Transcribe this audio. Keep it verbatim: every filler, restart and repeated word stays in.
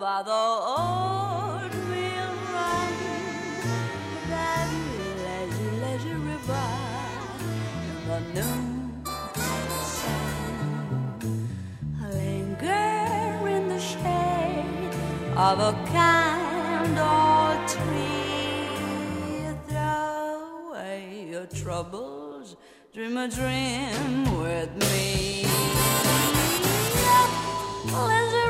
by the old mill run, that leisure, leisure river, the noon sun, linger in the shade of a kind old tree. Throw away your troubles, dream a dream with me. Listen